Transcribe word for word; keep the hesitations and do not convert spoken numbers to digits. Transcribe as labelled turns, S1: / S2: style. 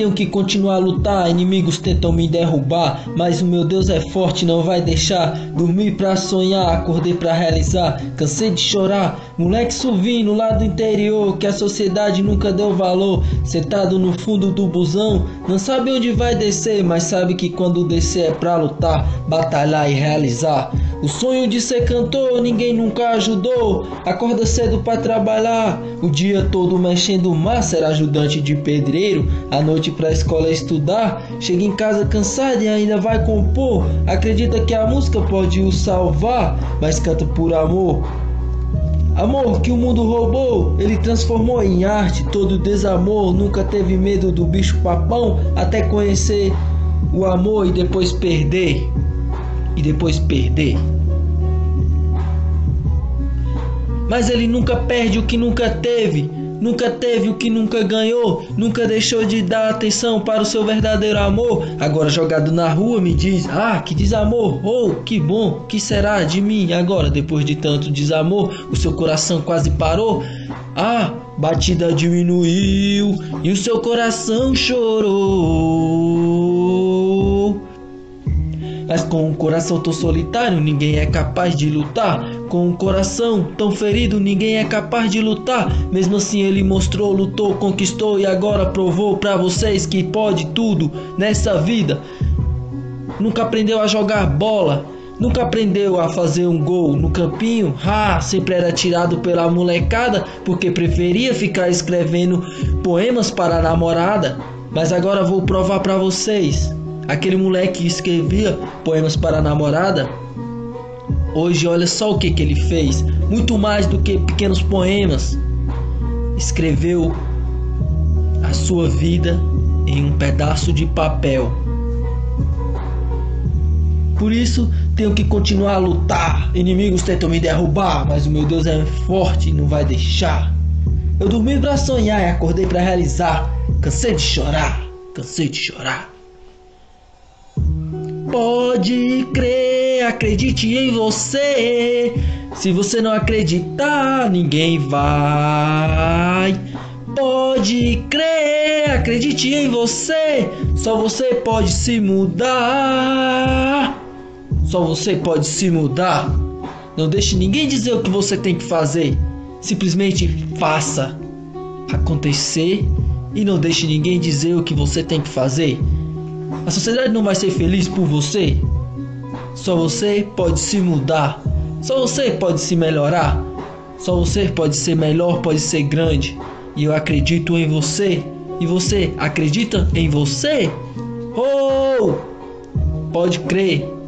S1: tenho que continuar a lutar. Inimigos tentam me derrubar, mas o meu Deus é forte, não vai deixar. Dormi pra sonhar, acordei pra realizar. Cansei de chorar, moleque suvino lá do interior, que a sociedade nunca deu valor. Sentado no fundo do busão, não sabe onde vai descer, mas sabe que quando descer é pra lutar, batalhar e realizar. O sonho de ser cantor ninguém nunca ajudou. Acorda cedo pra trabalhar, o dia todo mexendo massa, era ajudante de pedreiro. À noite pra escola estudar, chega em casa cansado e ainda vai compor. Acredita que a música pode o salvar, mas canta por amor. Amor que o mundo roubou, ele transformou em arte. Todo desamor, nunca teve medo do bicho papão, até conhecer o amor e depois perder. E depois perder. Mas ele nunca perde o que nunca teve. Nunca teve o que nunca ganhou. Nunca deixou de dar atenção para o seu verdadeiro amor. Agora jogado na rua me diz: ah, que desamor. Oh, que bom, que será de mim agora? Depois de tanto desamor, o seu coração quase parou. Ah, batida diminuiu e o seu coração chorou. Mas com um coração tão solitário, ninguém é capaz de lutar. Com um coração tão ferido, ninguém é capaz de lutar. Mesmo assim ele mostrou, lutou, conquistou e agora provou pra vocês que pode tudo nessa vida. Nunca aprendeu a jogar bola, nunca aprendeu a fazer um gol no campinho. Ah, sempre era tirado pela molecada, porque preferia ficar escrevendo poemas para a namorada. Mas agora vou provar pra vocês. Aquele moleque que escrevia poemas para a namorada, hoje olha só o que, que ele fez. Muito mais do que pequenos poemas. Escreveu a sua vida em um pedaço de papel. Por isso tenho que continuar a lutar. Inimigos tentam me derrubar, mas o meu Deus é forte e não vai deixar. Eu dormi pra sonhar e acordei pra realizar. Cansei de chorar, cansei de chorar. Pode crer, acredite em você. Se você não acreditar, ninguém vai. Pode crer, acredite em você. Só você pode se mudar. Só você pode se mudar. Não deixe ninguém dizer o que você tem que fazer. Simplesmente faça acontecer e não deixe ninguém dizer o que você tem que fazer. A sociedade não vai ser feliz por você. Só você pode se mudar. Só você pode se melhorar. Só você pode ser melhor, pode ser grande. E eu acredito em você. E você acredita em você? Oh! Pode crer.